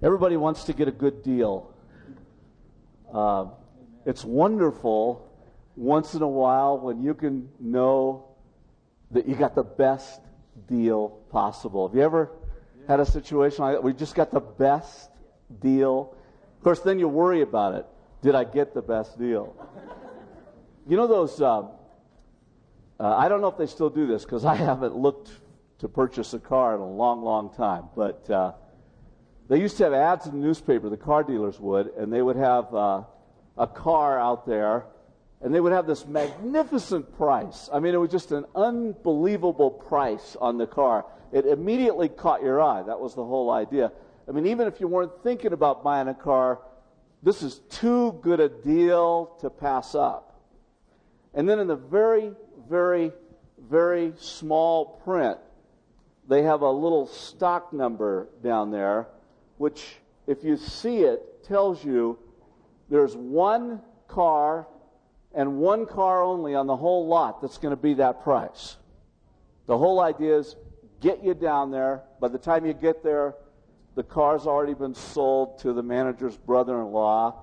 Everybody wants to get a good deal. It's wonderful once in a while when you can know that you got the best deal possible. Have you ever had a situation like that? We just got the best deal. Of course, then you worry about it. Did I get the best deal? You know those, I don't know if they still do this because I haven't looked to purchase a car in a long, long time. But they used to have ads in the newspaper, the car dealers would, and they would have a car out there, and they would have this magnificent price. I mean, it was just an unbelievable price on the car. It immediately caught your eye. That was the whole idea. I mean, even if you weren't thinking about buying a car, this is too good a deal to pass up. And then in the very, very, very small print, they have a little stock number down there, which, if you see it, tells you there's one car and one car only on the whole lot that's going to be that price. The whole idea is get you down there. By the time you get there, the car's already been sold to the manager's brother-in-law.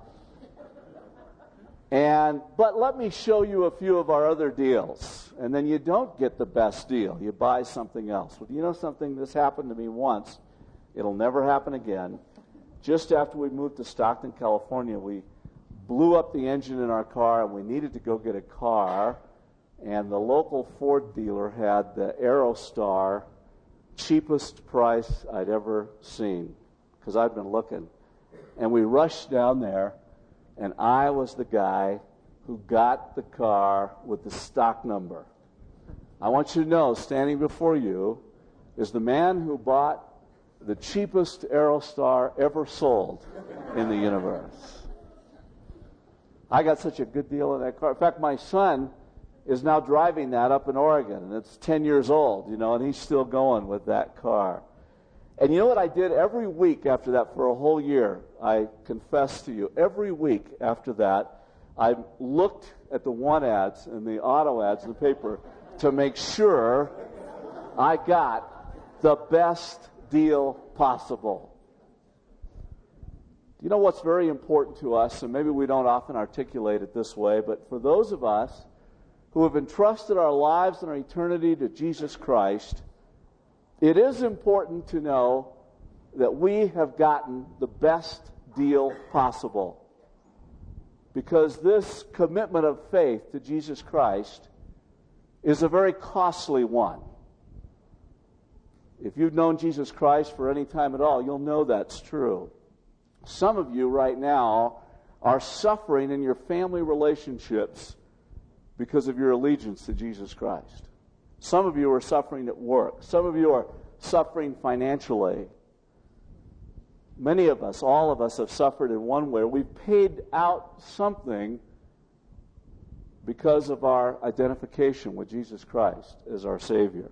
But let me show you a few of our other deals. And then you don't get the best deal. You buy something else. Well, you know something? This happened to me once. It'll never happen again. Just after we moved to Stockton, California, we blew up the engine in our car, and we needed to go get a car. And the local Ford dealer had the Aerostar, cheapest price I'd ever seen, because I'd been looking. And we rushed down there, and I was the guy who got the car with the stock number. I want you to know, standing before you is the man who bought the cheapest Aerostar ever sold in the universe. I got such a good deal on that car. In fact, my son is now driving that up in Oregon, and it's 10 years old, and he's still going with that car. And you know what I did every week after that for a whole year? I confess to you, every week after that, I looked at the want ads and the auto ads in the paper to make sure I got the best deal possible. You know what's very important to us, and maybe we don't often articulate it this way, but for those of us who have entrusted our lives and our eternity to Jesus Christ, it is important to know that we have gotten the best deal possible. Because this commitment of faith to Jesus Christ is a very costly one. If you've known Jesus Christ for any time at all, you'll know that's true. Some of you right now are suffering in your family relationships because of your allegiance to Jesus Christ. Some of you are suffering at work. Some of you are suffering financially. Many of us, all of us, have suffered in one way. We've paid out something because of our identification with Jesus Christ as our Savior.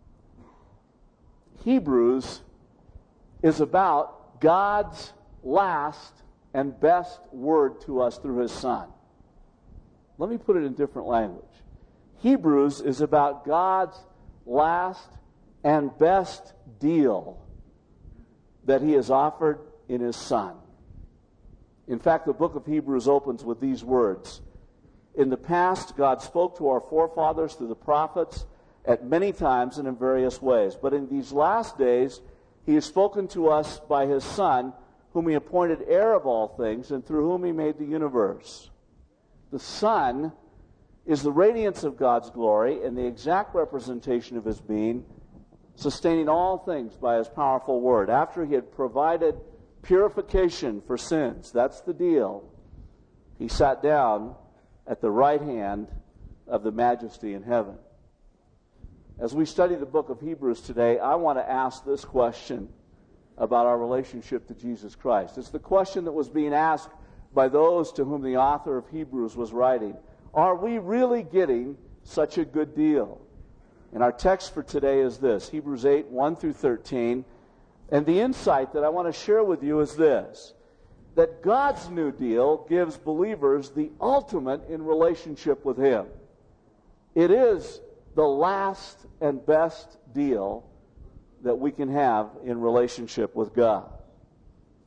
Hebrews is about God's last and best word to us through His Son. Let me put it in different language. Hebrews is about God's last and best deal that He has offered in His Son. In fact, the book of Hebrews opens with these words. In the past, God spoke to our forefathers through the prophets at many times and in various ways. But in these last days, He has spoken to us by His Son, whom He appointed heir of all things, and through whom He made the universe. The Son is the radiance of God's glory and the exact representation of His being, sustaining all things by His powerful word. After He had provided purification for sins, that's the deal, He sat down at the right hand of the Majesty in heaven. As we study the book of Hebrews today, I want to ask this question about our relationship to Jesus Christ. It's the question that was being asked by those to whom the author of Hebrews was writing. Are we really getting such a good deal? And our text for today is this, Hebrews 8, 1 through 13. And the insight that I want to share with you is this, that God's new deal gives believers the ultimate in relationship with Him. It is the last and best deal that we can have in relationship with God.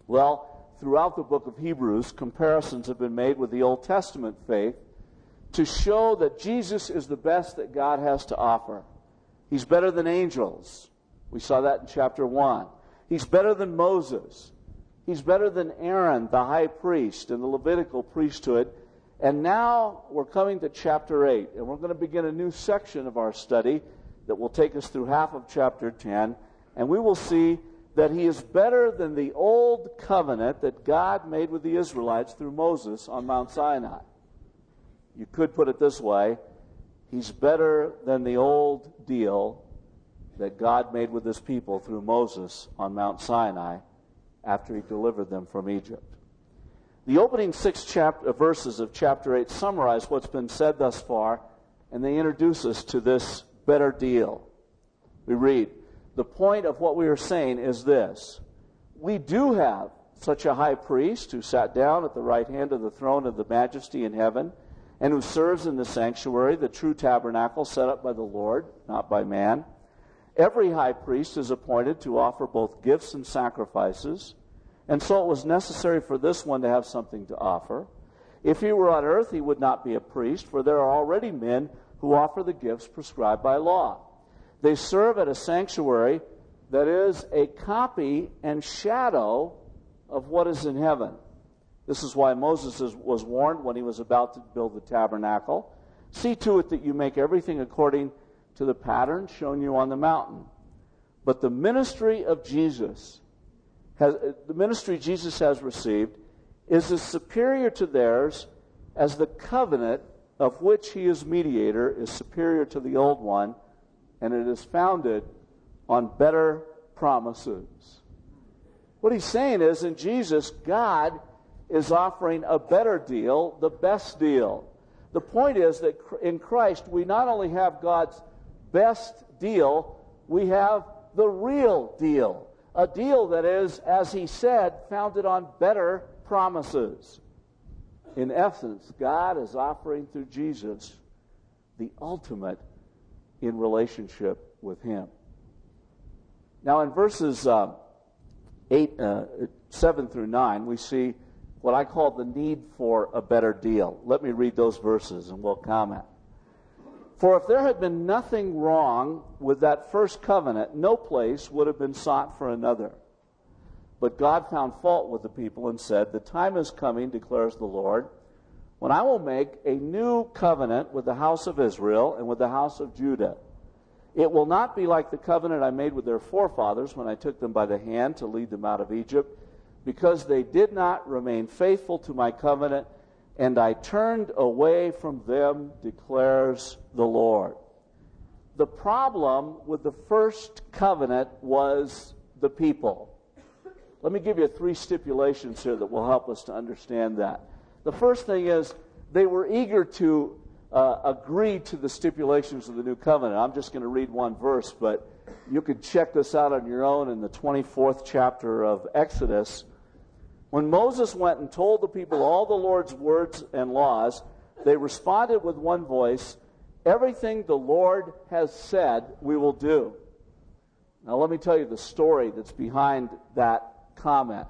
Well, throughout the book of Hebrews, comparisons have been made with the Old Testament faith to show that Jesus is the best that God has to offer. He's better than angels. We saw that in chapter 1. He's better than Moses. He's better than Aaron, the high priest, in the Levitical priesthood. And now we're coming to chapter 8, and we're going to begin a new section of our study that will take us through half of chapter 10, and we will see that he is better than the old covenant that God made with the Israelites through Moses on Mount Sinai. You could put it this way: he's better than the old deal that God made with his people through Moses on Mount Sinai after he delivered them from Egypt. The opening 6 verses of chapter 8 summarize what's been said thus far, and they introduce us to this better deal. We read, the point of what we are saying is this: we do have such a high priest who sat down at the right hand of the throne of the majesty in heaven, and who serves in the sanctuary, the true tabernacle set up by the Lord, not by man. Every high priest is appointed to offer both gifts and sacrifices, and so it was necessary for this one to have something to offer. If he were on earth, he would not be a priest, for there are already men who offer the gifts prescribed by law. They serve at a sanctuary that is a copy and shadow of what is in heaven. This is why Moses was warned when he was about to build the tabernacle. See to it that you make everything according to the pattern shown you on the mountain. But the ministry of Jesus, the ministry Jesus has received, is as superior to theirs as the covenant of which he is mediator is superior to the old one, and it is founded on better promises. What he's saying is, in Jesus, God is offering a better deal, the best deal. The point is that in Christ, we not only have God's best deal, we have the real deal. A deal that is, as he said, founded on better promises. In essence, God is offering through Jesus the ultimate in relationship with him. Now in verses 7 through 9, we see what I call the need for a better deal. Let me read those verses and we'll comment. For if there had been nothing wrong with that first covenant, no place would have been sought for another. But God found fault with the people and said, the time is coming, declares the Lord, when I will make a new covenant with the house of Israel and with the house of Judah. It will not be like the covenant I made with their forefathers when I took them by the hand to lead them out of Egypt, because they did not remain faithful to my covenant, and I turned away from them, declares the Lord. The problem with the first covenant was the people. Let me give you 3 stipulations here that will help us to understand that. The first thing is they were eager to agree to the stipulations of the new covenant. I'm just going to read one verse, but you could check this out on your own in the 24th chapter of Exodus. When Moses went and told the people all the Lord's words and laws, they responded with one voice, everything the Lord has said we will do. Now let me tell you the story that's behind that comment.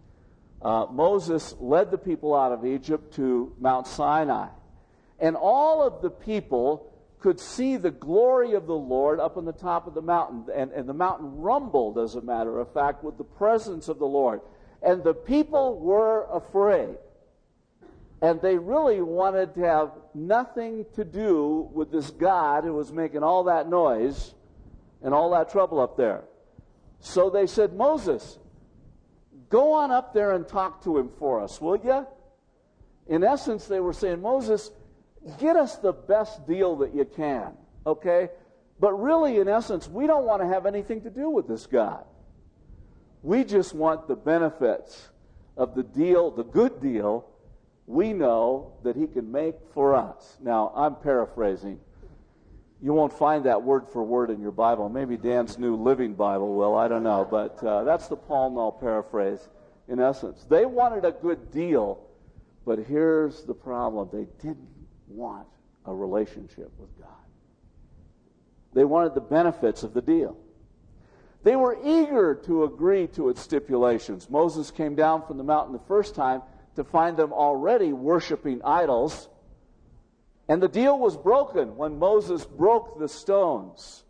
Moses led the people out of Egypt to Mount Sinai. And all of the people could see the glory of the Lord up on the top of the mountain. And the mountain rumbled, as a matter of fact, with the presence of the Lord. And the people were afraid. And they really wanted to have nothing to do with this God who was making all that noise and all that trouble up there. So they said, Moses, go on up there and talk to him for us, will you? In essence, they were saying, Moses, get us the best deal that you can, okay? But really, in essence, we don't want to have anything to do with this God. We just want the benefits of the deal, the good deal, we know that he can make for us. Now, I'm paraphrasing. You won't find that word for word in your Bible. Maybe Dan's New Living Bible will, I don't know. But that's the Paul Null paraphrase, in essence. They wanted a good deal, but here's the problem. They didn't want a relationship with God. They wanted the benefits of the deal. They were eager to agree to its stipulations. Moses came down from the mountain the first time to find them already worshiping idols. And the deal was broken when Moses broke the stones.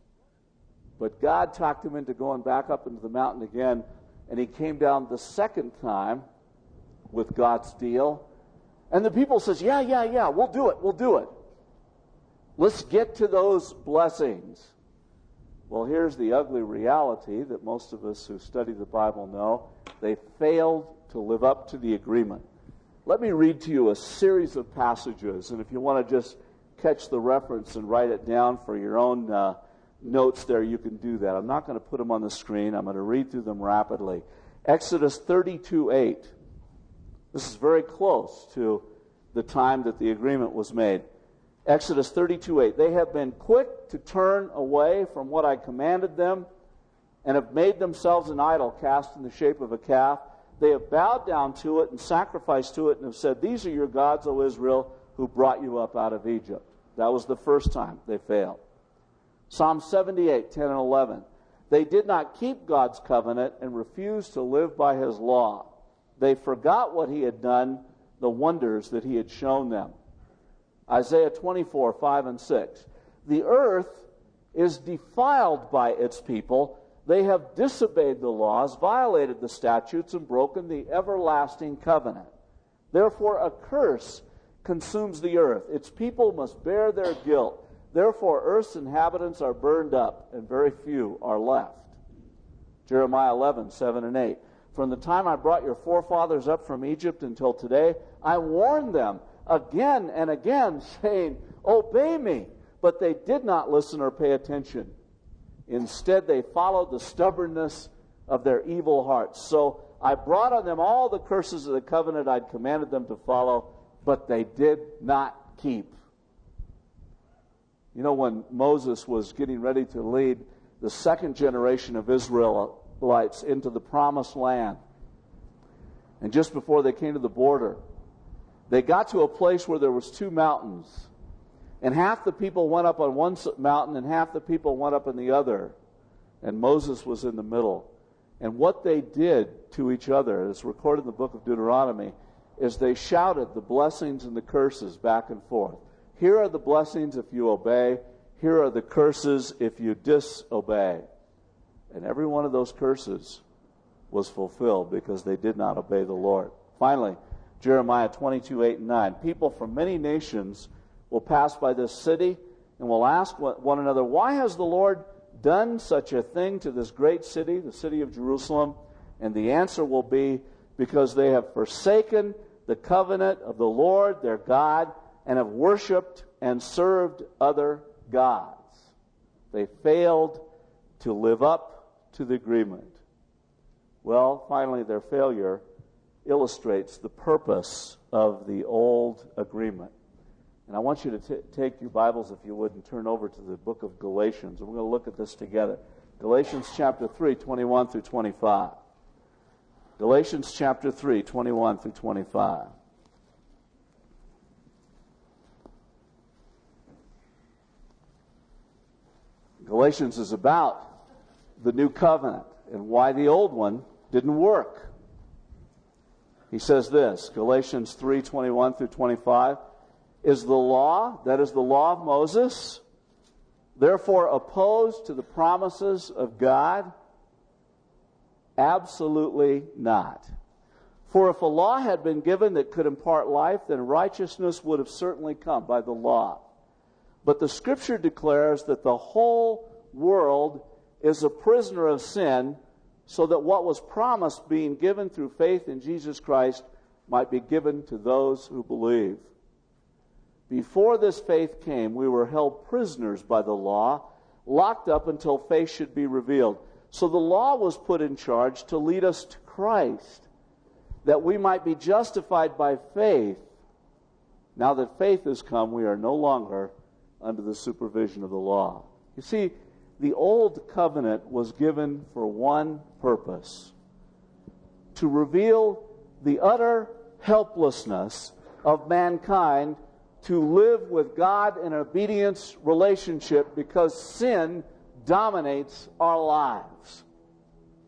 But God talked him into going back up into the mountain again, and he came down the second time with God's deal. And the people says, yeah, we'll do it. Let's get to those blessings. Well, here's the ugly reality that most of us who study the Bible know. They failed to live up to the agreement. Let me read to you a series of passages, and if you want to just catch the reference and write it down for your own notes there, you can do that. I'm not going to put them on the screen. I'm going to read through them rapidly. Exodus 32:8. This is very close to the time that the agreement was made. Exodus 32:8. They have been quick to turn away from what I commanded them and have made themselves an idol cast in the shape of a calf. They have bowed down to it and sacrificed to it and have said, these are your gods, O Israel, who brought you up out of Egypt. That was the first time they failed. Psalm 78:10 and 11. They did not keep God's covenant and refused to live by his law. They forgot what he had done, the wonders that he had shown them. Isaiah 24:5 and 6. The earth is defiled by its people. They have disobeyed the laws, violated the statutes, and broken the everlasting covenant. Therefore a curse consumes the earth. Its people must bear their guilt. Therefore earth's inhabitants are burned up, and very few are left. Jeremiah 11:7 and 8. From the time I brought your forefathers up from Egypt until today, I warned them again and again, saying, obey me. But they did not listen or pay attention. Instead, they followed the stubbornness of their evil hearts. So I brought on them all the curses of the covenant I'd commanded them to follow, but they did not keep. You know, when Moses was getting ready to lead the second generation of Israelites into the promised land, and just before they came to the border, they got to a place where there was two mountains. And half the people went up on one mountain and half the people went up on the other. And Moses was in the middle. And what they did to each other, as recorded in the book of Deuteronomy, is they shouted the blessings and the curses back and forth. Here are the blessings if you obey. Here are the curses if you disobey. And every one of those curses was fulfilled because they did not obey the Lord. Finally, Jeremiah 22:8 and 9. People from many nations will pass by this city and will ask one another, why has the Lord done such a thing to this great city, the city of Jerusalem? And the answer will be, because they have forsaken the covenant of the Lord their God and have worshipped and served other gods. They failed to live up to the agreement. Well, finally, their failure illustrates the purpose of the old agreement. And I want you to take your Bibles, if you would, and turn over to the book of Galatians. And we're going to look at this together. Galatians chapter 3, 21 through 25. Galatians chapter 3, 21 through 25. Galatians is about the new covenant and why the old one didn't work. He says this, Galatians 3, 21 through 25. Is the law, that is the law of Moses, therefore opposed to the promises of God? Absolutely not. For if a law had been given that could impart life, then righteousness would have certainly come by the law. But the Scripture declares that the whole world is a prisoner of sin, so that what was promised being given through faith in Jesus Christ might be given to those who believe. Before this faith came, we were held prisoners by the law, locked up until faith should be revealed. So the law was put in charge to lead us to Christ, that we might be justified by faith. Now that faith has come, we are no longer under the supervision of the law. You see, the old covenant was given for one purpose: to reveal the utter helplessness of mankind to live with God in an obedience relationship, because sin dominates our lives.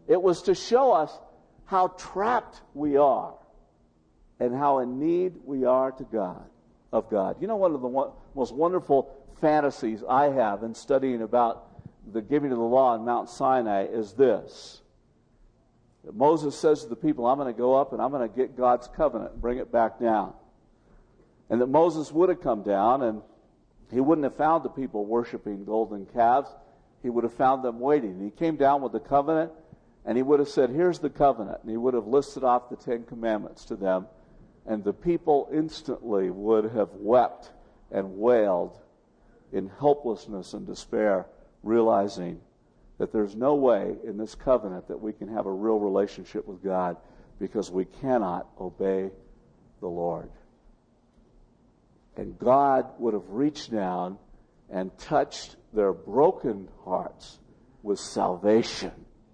It was to show us how trapped we are and how in need we are of God. You know, one of the most wonderful fantasies I have in studying about the giving of the law on Mount Sinai is this. That Moses says to the people, I'm going to go up and I'm going to get God's covenant and bring it back down. And that Moses would have come down and he wouldn't have found the people worshiping golden calves. He would have found them waiting. He came down with the covenant and he would have said, here's the covenant. And he would have listed off the 10 commandments to them. And the people instantly would have wept and wailed in helplessness and despair, realizing that there's no way in this covenant that we can have a real relationship with God because we cannot obey the Lord. And God would have reached down and touched their broken hearts with salvation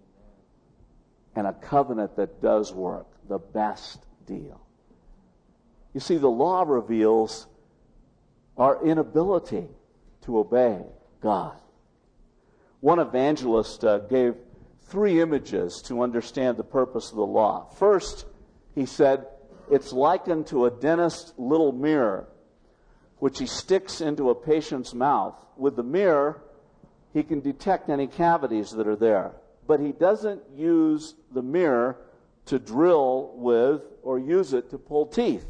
and a covenant that does work, the best deal. You see, the law reveals our inability to obey God. One evangelist gave 3 images to understand the purpose of the law. First, he said, it's likened to a dentist's little mirror, which he sticks into a patient's mouth. With the mirror, he can detect any cavities that are there. But he doesn't use the mirror to drill with or use it to pull teeth.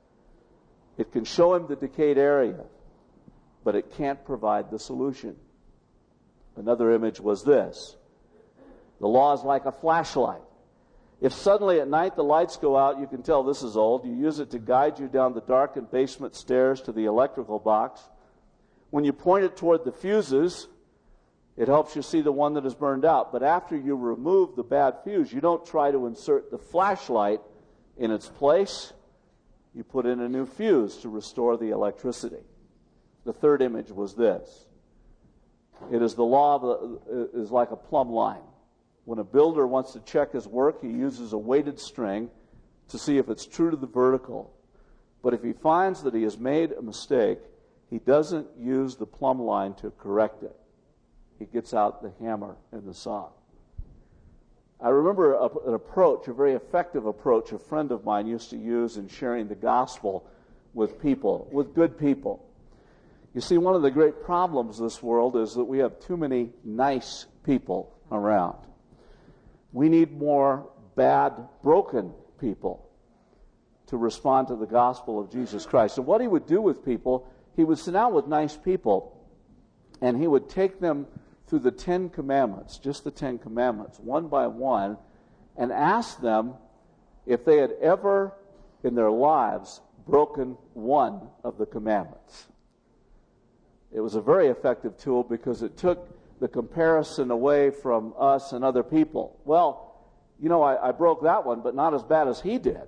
It can show him the decayed area, but it can't provide the solution. Another image was this. The law is like a flashlight. If suddenly at night the lights go out, you can tell this is old. You use it to guide you down the darkened basement stairs to the electrical box. When you point it toward the fuses, it helps you see the one that is burned out. But after you remove the bad fuse, you don't try to insert the flashlight in its place. You put in a new fuse to restore the electricity. The third image was this. It is the law is like a plumb line. When a builder wants to check his work, he uses a weighted string to see if it's true to the vertical. But if he finds that he has made a mistake, he doesn't use the plumb line to correct it. He gets out the hammer and the saw. I remember an approach, a very effective approach a friend of mine used to use in sharing the gospel with people, with good people. You see, one of the great problems of this world is that we have too many nice people around. We need more bad, broken people to respond to the gospel of Jesus Christ. And what he would do with people, he would sit down with nice people, and he would take them through the 10 commandments, just the 10 commandments, one by one, and ask them if they had ever in their lives broken one of the commandments. It was a very effective tool because it took the comparison away from us and other people. Well, you know, I broke that one, but not as bad as he did.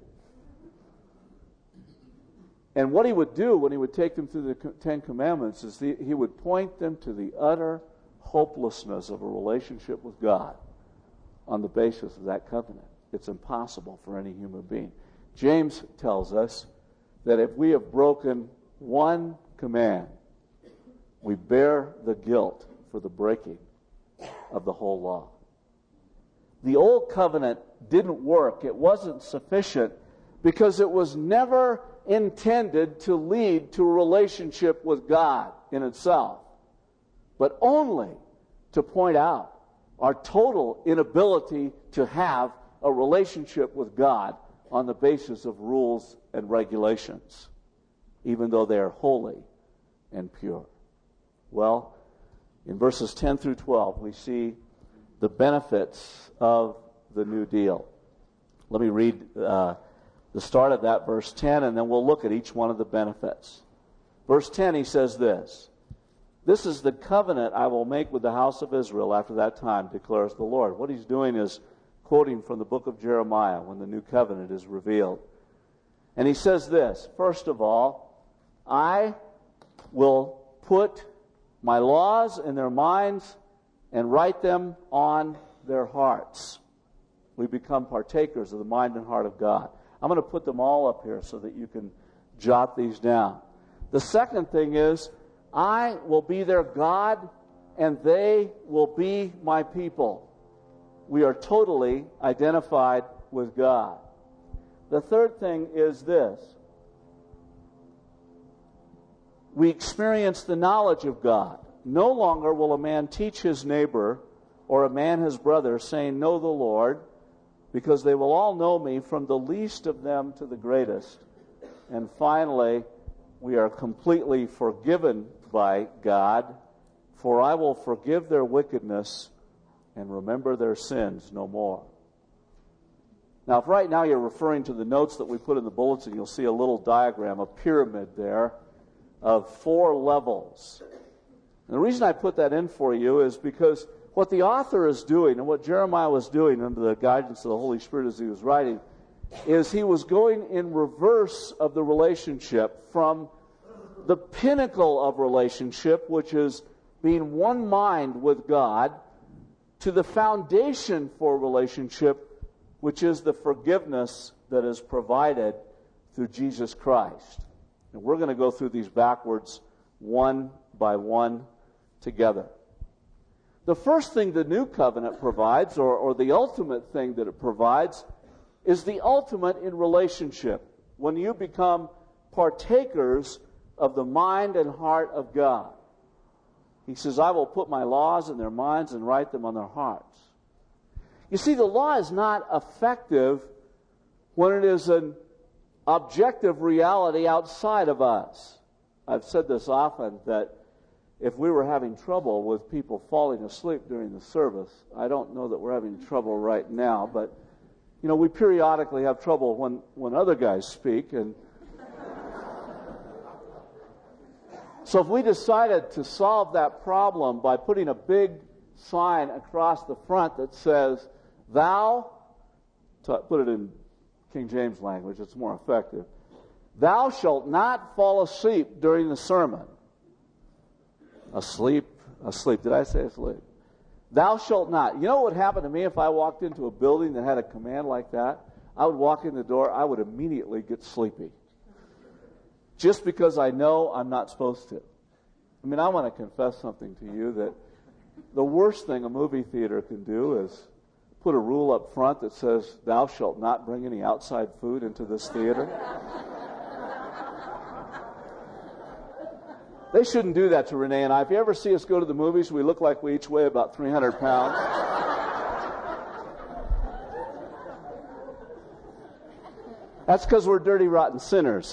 And what he would do when he would take them through the 10 commandments is he would point them to the utter hopelessness of a relationship with God on the basis of that covenant. It's impossible for any human being. James tells us that if we have broken one command, we bear the guilt for the breaking of the whole law. The old covenant didn't work. It wasn't sufficient because it was never intended to lead to a relationship with God in itself, but only to point out our total inability to have a relationship with God on the basis of rules and regulations, even though they are holy and pure. Well, in verses 10 through 12, we see the benefits of the New Deal. Let me read the start of that, verse 10, and then we'll look at each one of the benefits. Verse 10, he says this, "This is the covenant I will make with the house of Israel after that time, declares the Lord." What he's doing is quoting from the book of Jeremiah when the new covenant is revealed. And he says this, first of all, I will put my laws in their minds and write them on their hearts. We become partakers of the mind and heart of God. I'm going to put them all up here so that you can jot these down. The second thing is, I will be their God and they will be my people. we are totally identified with God. The third thing is this. We experience the knowledge of God. No longer will a man teach his neighbor or a man his brother, saying, "Know the Lord," because they will all know me, from the least of them to the greatest. And finally, we are completely forgiven by God, for I will forgive their wickedness and remember their sins no more. Now, if right now you're referring to the notes that we put in the bulletin, you'll see a little diagram, a pyramid there of 4 levels. And the reason I put that in for you is because what the author is doing, and what Jeremiah was doing under the guidance of the Holy Spirit as he was writing, is he was going in reverse of the relationship from the pinnacle of relationship, which is being one mind with God, to the foundation for relationship, which is the forgiveness that is provided through Jesus Christ. And we're going to go through these backwards one by one together. The first thing the new covenant provides, or the ultimate thing that it provides, is the ultimate in relationship. When you become partakers of the mind and heart of God. He says, "I will put my laws in their minds and write them on their hearts." You see, the law is not effective when it is an objective reality outside of us. I've said this often, that if we were having trouble with people falling asleep during the service, I don't know that we're having trouble right now, but we periodically have trouble when other guys speak. And so if we decided to solve that problem by putting a big sign across the front that says, "Thou," put it in King James language, it's more effective, "Thou shalt not fall asleep during the sermon." Asleep. Did I say asleep? "Thou shalt not." You know what would happen to me if I walked into a building that had a command like that? I would walk in the door, I would immediately get sleepy. Just because I know I'm not supposed to. I want to confess something to you, that the worst thing a movie theater can do is put a rule up front that says, "Thou shalt not bring any outside food into this theater." They shouldn't do that to Renee and I. If you ever see us go to the movies, we look like we each weigh about 300 pounds. That's because we're dirty, rotten sinners.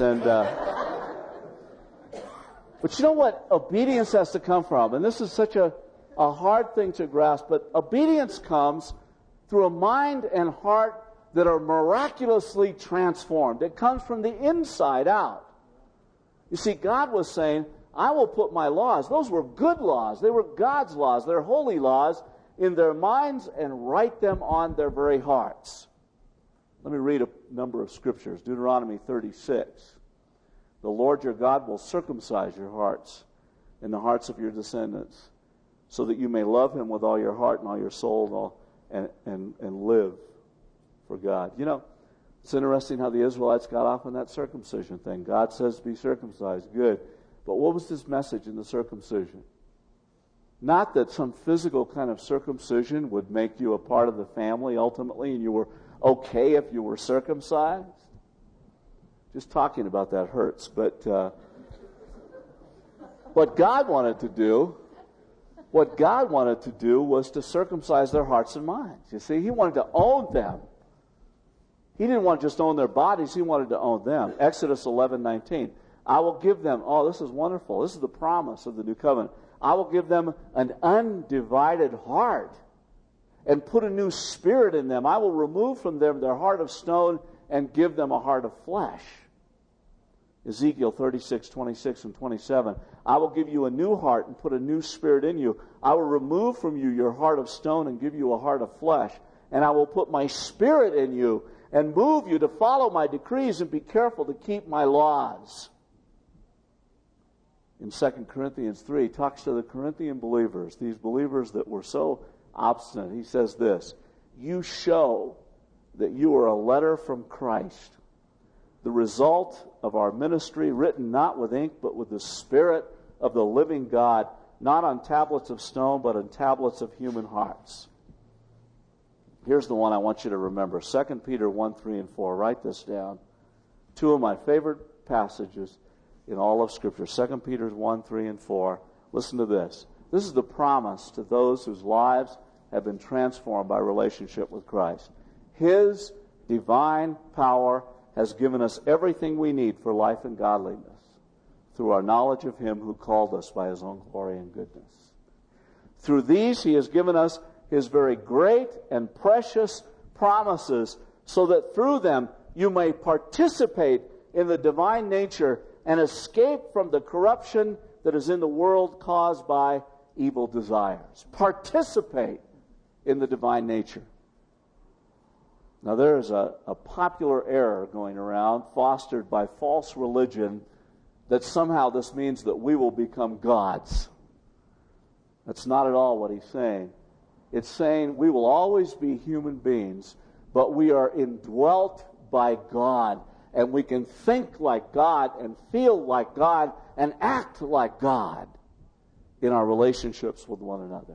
But you know what obedience has to come from? And this is such a hard thing to grasp, but obedience comes through a mind and heart that are miraculously transformed. It comes from the inside out. You see, God was saying, "I will put my laws," those were good laws, they were God's laws, they're holy laws, "in their minds and write them on their very hearts." Let me read a number of scriptures. Deuteronomy 36. "The Lord your God will circumcise your hearts and the hearts of your descendants, so that you may love him with all your heart and all your soul and live for God." It's interesting how the Israelites got off on that circumcision thing. God says be circumcised. Good. But what was his message in the circumcision? Not that some physical kind of circumcision would make you a part of the family ultimately, and you were okay if you were circumcised. Just talking about that hurts. But what God wanted to do was to circumcise their hearts and minds. You see, he wanted to own them. He didn't want to just own their bodies, he wanted to own them. Exodus 11:19. "I will give them," oh, this is wonderful. This is the promise of the new covenant. "I will give them an undivided heart and put a new spirit in them. I will remove from them their heart of stone and give them a heart of flesh." Ezekiel 36:26 and 27. "I will give you a new heart and put a new spirit in you. I will remove from you your heart of stone and give you a heart of flesh. And I will put my spirit in you and move you to follow my decrees and be careful to keep my laws." In 2 Corinthians 3, he talks to the Corinthian believers, these believers that were so obstinate. He says this, "You show that you are a letter from Christ, the result of our ministry, written not with ink, but with the Spirit of the living God, not on tablets of stone, but on tablets of human hearts." Here's the one I want you to remember. 2 Peter 1, 3, and 4. Write this down. Two of my favorite passages in all of Scripture. 2 Peter 1, 3, and 4. Listen to this. This is the promise to those whose lives have been transformed by relationship with Christ. His divine power has given us everything we need for life and godliness through our knowledge of Him who called us by His own glory and goodness. Through these He has given us His very great and precious promises, so that through them you may participate in the divine nature and escape from the corruption that is in the world caused by evil desires. Participate in the divine nature. Now there is a popular error going around, fostered by false religion, that somehow this means that we will become gods. That's not at all what he's saying. It's saying we will always be human beings, but we are indwelt by God, and we can think like God and feel like God and act like God in our relationships with one another.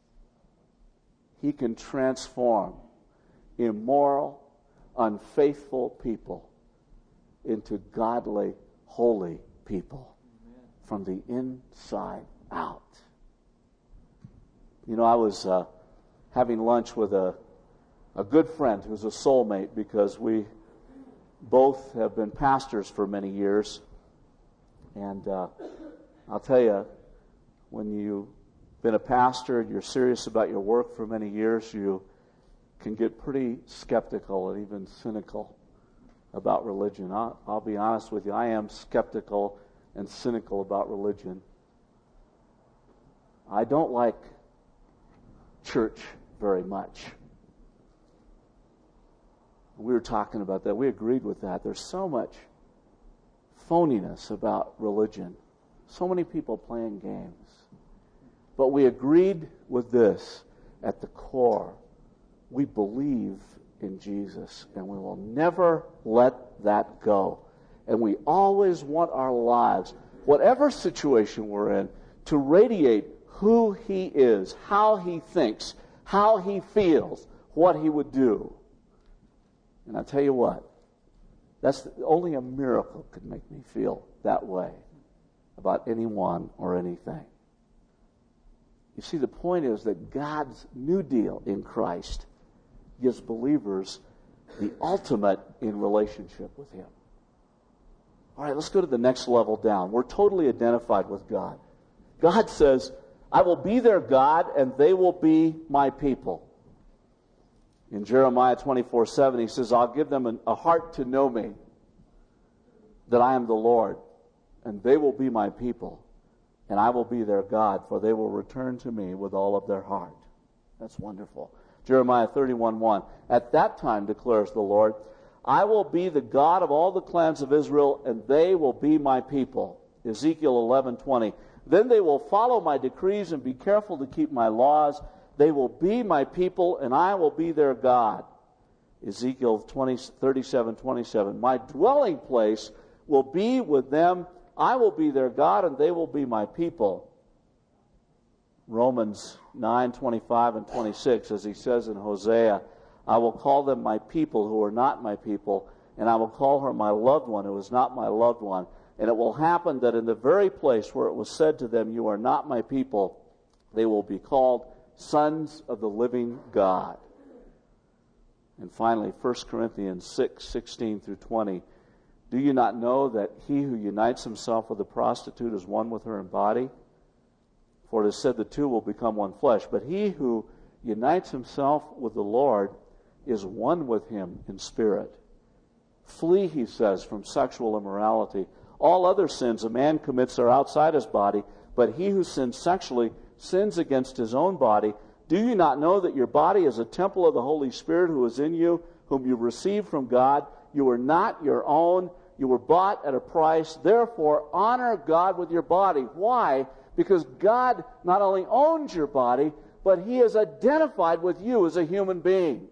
He can transform immoral, unfaithful people into godly, holy people from the inside out. You know, I was having lunch with a good friend who's a soulmate, because we both have been pastors for many years. And I'll tell you, when you've been a pastor and you're serious about your work for many years, you can get pretty skeptical and even cynical about religion. I'll be honest with you, I am skeptical and cynical about religion. I don't like church very much. We were talking about that. We agreed with that. There's so much phoniness about religion. So many people playing games. But we agreed with this at the core. We believe in Jesus, and we will never let that go. And we always want our lives, whatever situation we're in, to radiate who He is, how He thinks, how He feels, what He would do. And I tell you what, only a miracle could make me feel that way about anyone or anything. You see, the point is that God's new deal in Christ gives believers the ultimate in relationship with Him. All right, let's go to the next level down. We're totally identified with God. God says, I will be their God, and they will be my people. In Jeremiah 24:7, He says, I'll give them a heart to know me, that I am the Lord, and they will be my people, and I will be their God, for they will return to me with all of their heart. That's wonderful. Jeremiah 31:1, at that time, declares the Lord, I will be the God of all the clans of Israel, and they will be my people. Ezekiel 11:20, then they will follow my decrees and be careful to keep my laws. They will be my people, and I will be their God. Ezekiel 37:27, my dwelling place will be with them. I will be their God, and they will be my people. Romans 9:25 and 26, as he says in Hosea, I will call them my people who are not my people, and I will call her my loved one who is not my loved one. And it will happen that in the very place where it was said to them, you are not my people, they will be called sons of the living God. And finally, 1 Corinthians 6:16 through 20, do you not know that he who unites himself with a prostitute is one with her in body? For it is said the two will become one flesh. But he who unites himself with the Lord is one with Him in spirit. Flee, he says, from sexual immorality. All other sins a man commits are outside his body, but he who sins sexually sins against his own body. Do you not know that your body is a temple of the Holy Spirit who is in you, whom you received from God? You are not your own. You were bought at a price. Therefore, honor God with your body. Why? Because God not only owns your body, but He is identified with you as a human being.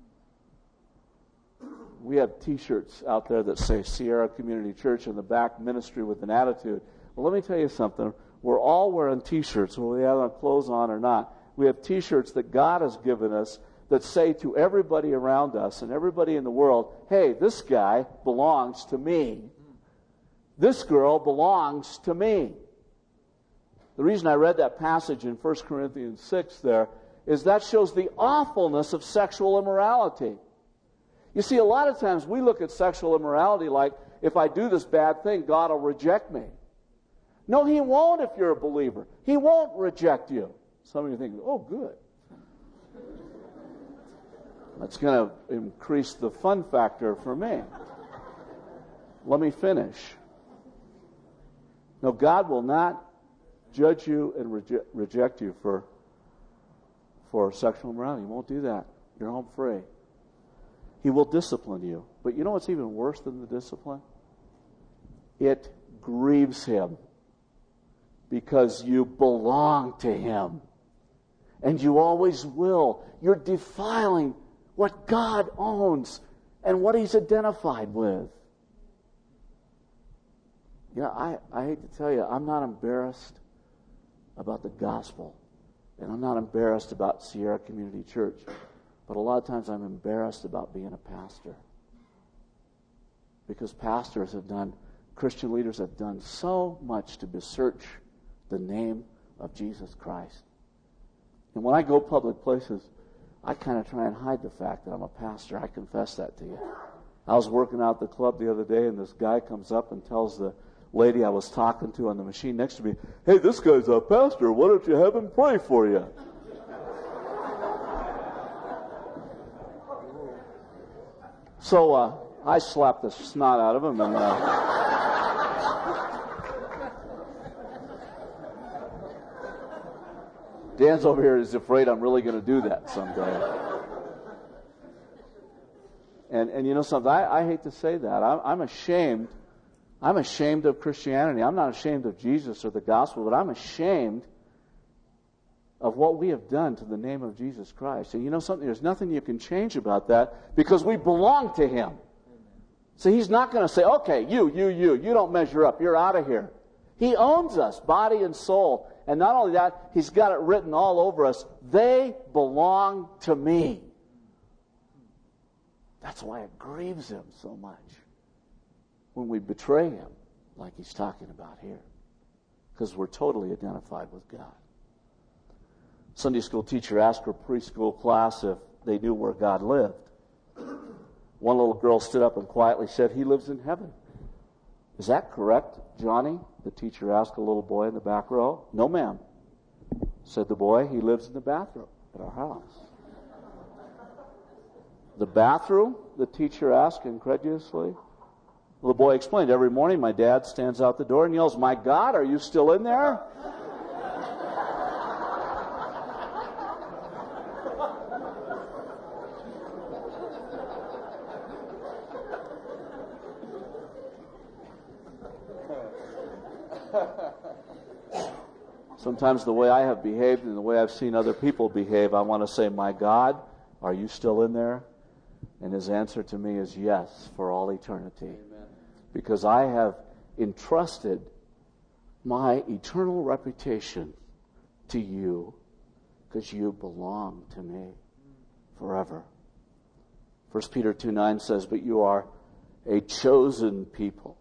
We have T-shirts out there that say Sierra Community Church in the back, ministry with an attitude. Well, let me tell you something. We're all wearing T-shirts, whether we have our clothes on or not. We have T-shirts that God has given us that say to everybody around us and everybody in the world, hey, this guy belongs to me. This girl belongs to me. The reason I read that passage in 1 Corinthians 6 there is that shows the awfulness of sexual immorality. You see, a lot of times we look at sexual immorality like, if I do this bad thing, God will reject me. No, He won't if you're a believer. He won't reject you. Some of you think, oh, good. That's going to increase the fun factor for me. Let me finish. No, God will not judge you and reject you for sexual immorality. He won't do that. You're home free. He will discipline you. But you know what's even worse than the discipline? It grieves Him because you belong to Him. And you always will. You're defiling what God owns and what He's identified with. Yeah, I hate to tell you, I'm not embarrassed about the gospel. And I'm not embarrassed about Sierra Community Church. But a lot of times I'm embarrassed about being a pastor. Because pastors have done, Christian leaders have done so much to besmirch the name of Jesus Christ. And when I go public places, I kind of try and hide the fact that I'm a pastor. I confess that to you. I was working out at the club the other day, and this guy comes up and tells the lady I was talking to on the machine next to me, hey, this guy's a pastor. Why don't you have him pray for you? So I slapped the snot out of him, and Dan's over here is afraid I'm really going to do that someday. And you know something, I hate to say that. I'm ashamed. I'm ashamed of Christianity. I'm not ashamed of Jesus or the gospel, but I'm ashamed of what we have done to the name of Jesus Christ. And you know something? There's nothing you can change about that because we belong to Him. So He's not going to say, okay, you don't measure up. You're out of here. He owns us, body and soul. And not only that, He's got it written all over us. They belong to me. That's why it grieves Him so much when we betray Him, like He's talking about here. Because we're totally identified with God. Sunday school teacher asked her preschool class if they knew where God lived. One little girl stood up and quietly said, He lives in heaven. Is that correct, Johnny? The teacher asked a little boy in the back row. No, ma'am, said the boy. He lives in the bathroom at our house. The bathroom? The teacher asked incredulously. Well, the boy explained, every morning my dad stands out the door and yells, my God, are you still in there? Sometimes the way I have behaved and the way I've seen other people behave, I want to say, my God, are you still in there? And His answer to me is yes, for all eternity. Amen. Because I have entrusted my eternal reputation to you, because you belong to me forever. 1 Peter 2:9 says, but you are a chosen people,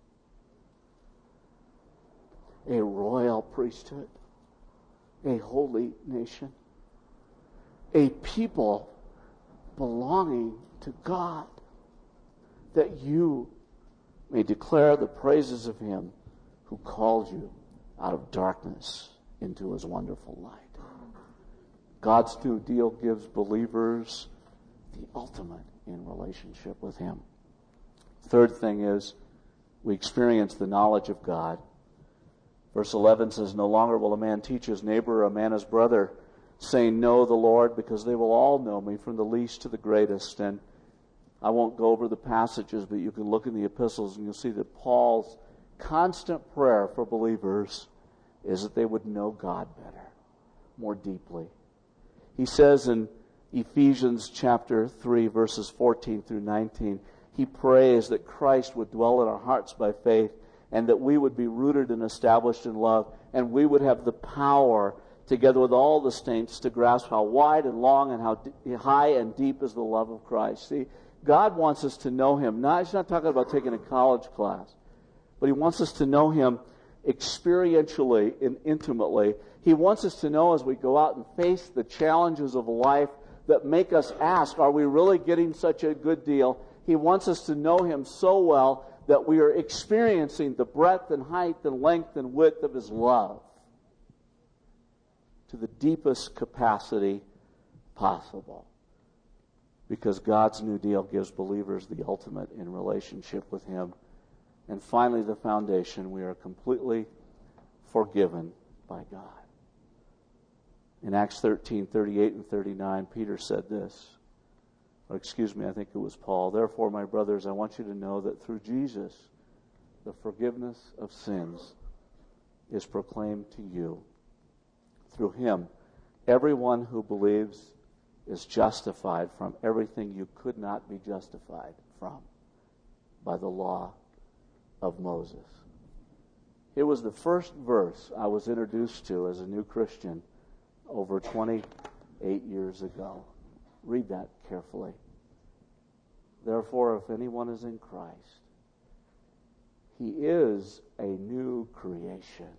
a royal priesthood, a holy nation, a people belonging to God, that you may declare the praises of Him who called you out of darkness into His wonderful light. God's new deal gives believers the ultimate in relationship with Him. Third thing is, we experience the knowledge of God. Verse 11 says, no longer will a man teach his neighbor or a man his brother, saying, know the Lord, because they will all know me, from the least to the greatest. And I won't go over the passages, but you can look in the epistles and you'll see that Paul's constant prayer for believers is that they would know God better, more deeply. He says in Ephesians chapter 3, verses 14 through 19, he prays that Christ would dwell in our hearts by faith, and that we would be rooted and established in love, and we would have the power together with all the saints, to grasp how wide and long and how high and deep is the love of Christ. See, God wants us to know Him. He's not talking about taking a college class, but He wants us to know Him experientially and intimately. He wants us to know as we go out and face the challenges of life that make us ask, are we really getting such a good deal? He wants us to know Him so well that we are experiencing the breadth and height and length and width of His love to the deepest capacity possible. Because God's new deal gives believers the ultimate in relationship with Him. And finally, the foundation, we are completely forgiven by God. In Acts 13:38 and 39, Peter said this. I think it was Paul. Therefore, my brothers, I want you to know that through Jesus, the forgiveness of sins is proclaimed to you. Through Him, everyone who believes is justified from everything you could not be justified from by the law of Moses. It was the first verse I was introduced to as a new Christian over 28 years ago. Read that carefully. Therefore, if anyone is in Christ, he is a new creation.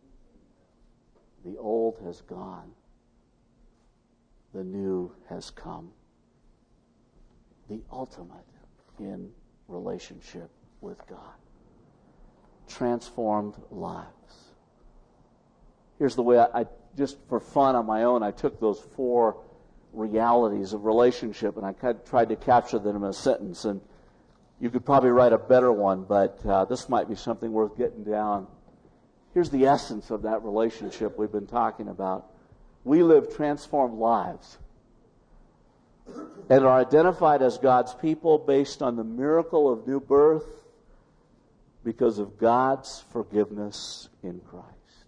The old has gone. The new has come. The ultimate in relationship with God. Transformed lives. Here's the way I just for fun on my own, I took those 4 realities of relationship and I tried to capture them in a sentence. And you could probably write a better one, but this might be something worth getting down. Here's the essence of that relationship we've been talking about. We live transformed lives and are identified as God's people based on the miracle of new birth because of God's forgiveness in Christ.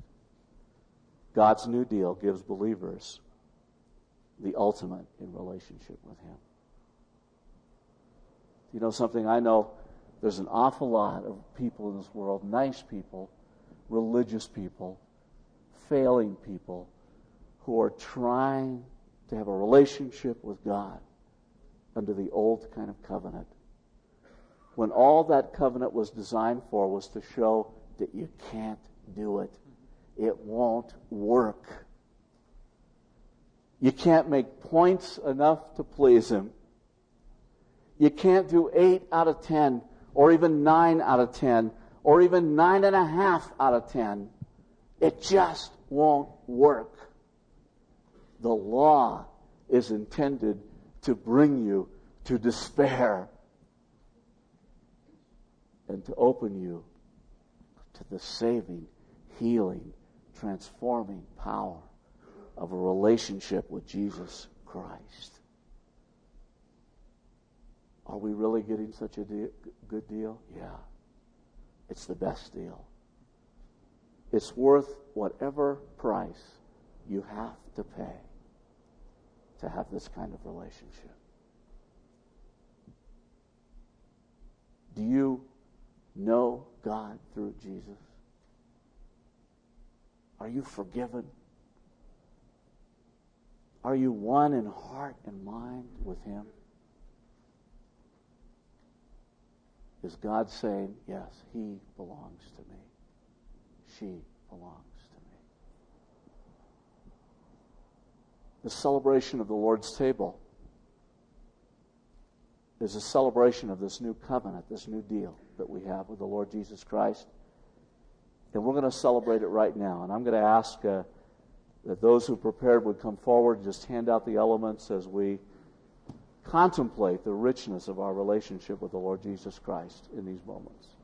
God's new deal gives believers the ultimate in relationship with Him. You know something? I know there's an awful lot of people in this world, nice people, religious people, failing people, who are trying to have a relationship with God under the old kind of covenant. When all that covenant was designed for was to show that you can't do it. It won't work. You can't make points enough to please Him. You can't do 8 out of 10, or even 9 out of 10, or even 9.5 out of 10. It just won't work. The law is intended to bring you to despair and to open you to the saving, healing, transforming power of a relationship with Jesus Christ. Are we really getting such a good deal? Yeah. It's the best deal. It's worth whatever price you have to pay to have this kind of relationship. Do you know God through Jesus? Are you forgiven? Are you one in heart and mind with Him? Is God saying, yes, he belongs to me. She belongs to me. The celebration of the Lord's table is a celebration of this new covenant, this new deal that we have with the Lord Jesus Christ. And we're going to celebrate it right now. And I'm going to ask that those who prepared would come forward and just hand out the elements as we contemplate the richness of our relationship with the Lord Jesus Christ in these moments.